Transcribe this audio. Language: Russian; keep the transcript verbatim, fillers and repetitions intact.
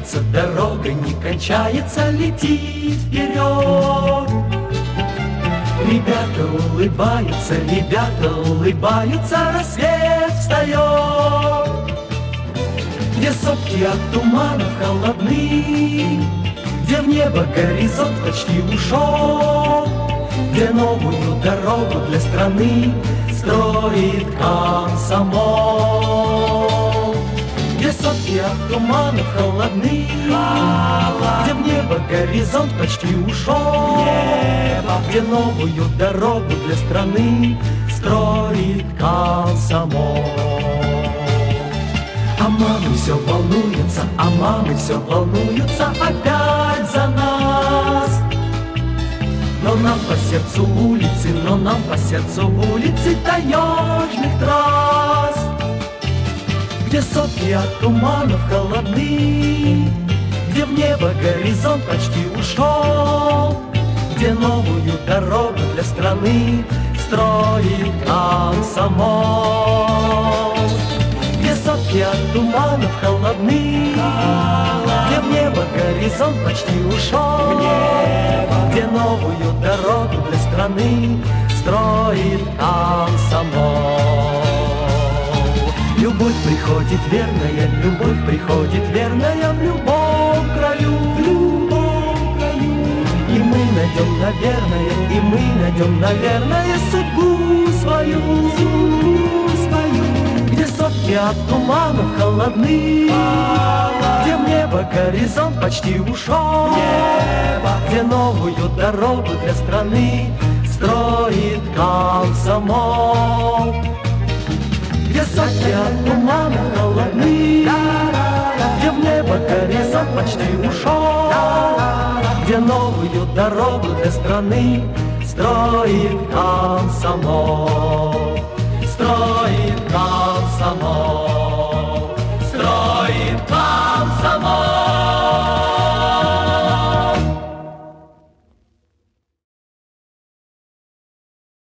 кончается, дорога не кончается, летит вперед. Ребята улыбаются, ребята улыбаются, рассвет встает. Где сопки от туманов холодны, где в небо горизонт почти ушел, где новую дорогу для страны строит комсомол. Где сопки от туманов холодны, где в небо горизонт почти ушел, где новую дорогу для страны строит комсомол. А мамы все волнуются, а мамы все волнуются опять за нас. Но нам по сердцу улицы, но нам по сердцу улицы таежных трасс. Где сотни от туманов холодны, где в небо горизонт почти ушел, где новую дорогу для страны строит комсомол. Где сотни от туманов холодны, где в небо горизонт почти ушел, где новую дорогу для страны строит комсомол. Любовь приходит верная, любовь приходит верная в любом краю, в любом краю. И мы найдем, наверное, и мы найдем, наверное, судьбу свою, судьбу свою. Где сотни от туманов холодны, где в небо горизонт почти ушел, где новую дорогу для страны строит комсомол. Где сотни от туманов холодны, где в небо горизонт почти ушел, где новую дорогу для страны строит комсомол.